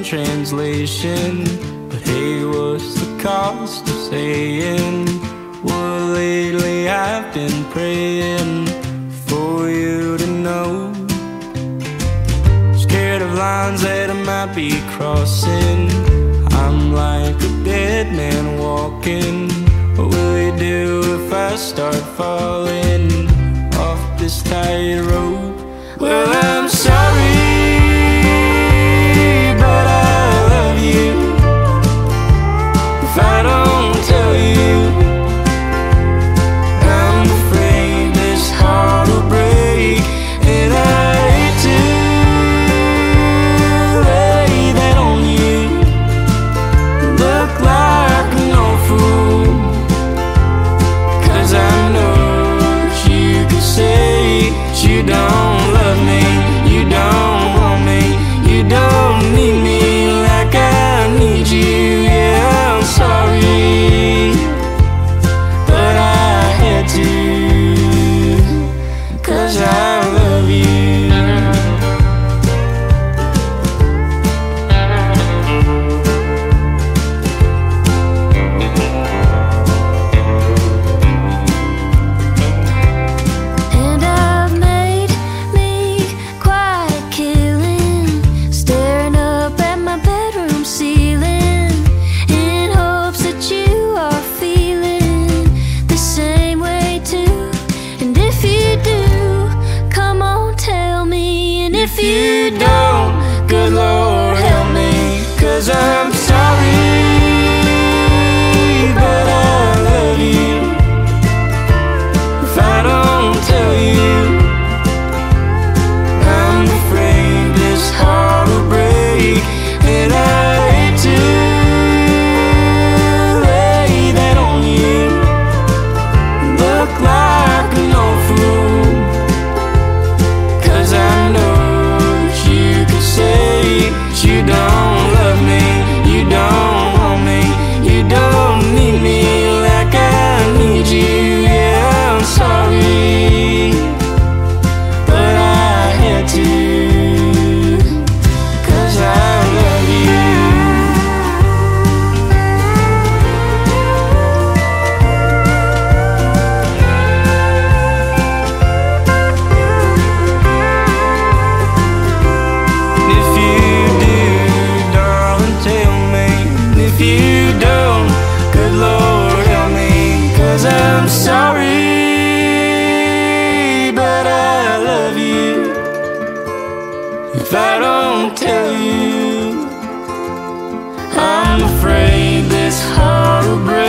translation. But hey, what's the cost of saying? Well, lately I've been praying for you to know. Scared of lines that I might be crossing. I'm like a dead man walking. What will you do if I start falling off this tightrope? Well, I'm sorry, but I love you. If I don't tell you, I'm afraid this heart will break. And I hate to lay that on you. Look like an old fool, 'cause I know you can say you don't love me, you don't want me, you don't need me like I need you. Yeah, I'm sorry, but I had to, 'cause I love you. And I've made me quite a killing, staring up at my bedroom ceiling, in hopes that you are feeling the same way too. And if you do, come on, tell me. And if you don't, Good Lord help me, 'cause I'm sorry, but I love you. If I don't tell you, I'm afraid this heart will break. And I hate to lay that on you. Look like an old fool, 'cause I know you can say you don't love me, you don't want me, you don't need me like I need you. Yeah, I'm sorry, but I had to, 'cause I love you. If you do, darling, tell me. And if you don't, good Lord help me, 'cause I'm sorry, but I love you. If I don't tell you, I'm afraid this heart will break.